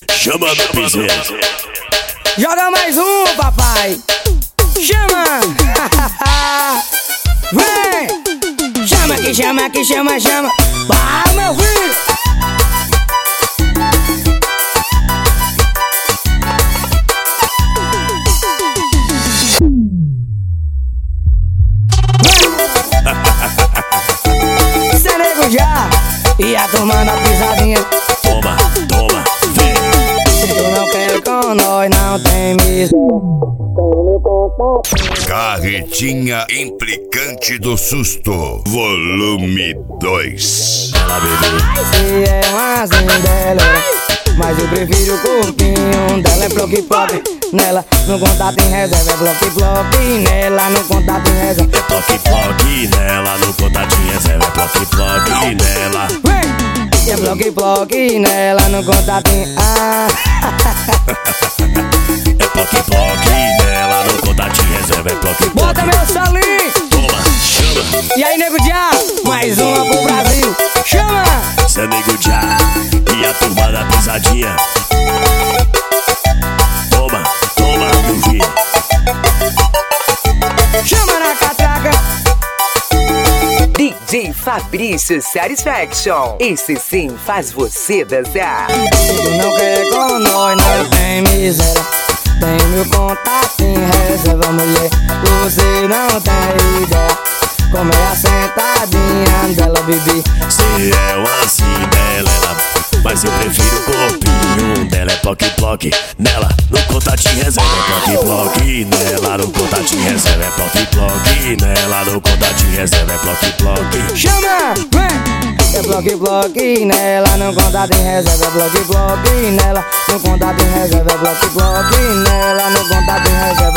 Chama no piseiro. Joga mais um, papai. Chama. Vem. Chama que chama que chama, chama. Vai, meu filho. Cê nego já ia tomando a pisadinha. Toma, toma, vem. Se tu não quer com nós, não tem mesmo. Carretinha implicante do susto, volume 2. Ela bebê. Se é uma dela, mas eu prefiro o corpinho dela. É bloque-bloque, nela no contato em reserva. É bloque-bloque, nela no contato em reserva. É bloque-bloque nela, no contatinho reserva. É bloque-bloque nela. Vem! É bloque-bloque, nela no contato em... É bloque-bloque nela, no contatinho reserva. É bloque-bloque. Bota meu salinho! Toma, chama. E aí, nego já, mais uma pro Brasil. Chama! Cê nego já e a turma da pisadinha. Toma, toma, meu filho. Chama na catraca! DJ Fabrício Satisfaction. Esse sim faz você dançar. Se tu não quer com nós, não tem miséria. Tem meu contato em reserva, mulher. Você não tem ideia como é a sentadinha dela, bebê. Se é uma cinderela, mas eu prefiro o corpinho dela. É bloque-bloque nela, no contatinho reserva. É bloque-bloque nela, no contatinho reserva. É bloque-bloque nela, no contatinho reserva. É bloque-bloque. Chama! Vem! É bloque-bloque nela, no contato em reserva. É bloque-bloque nela, no contato em reserva. É bloque-bloque nela, no contato em reserva.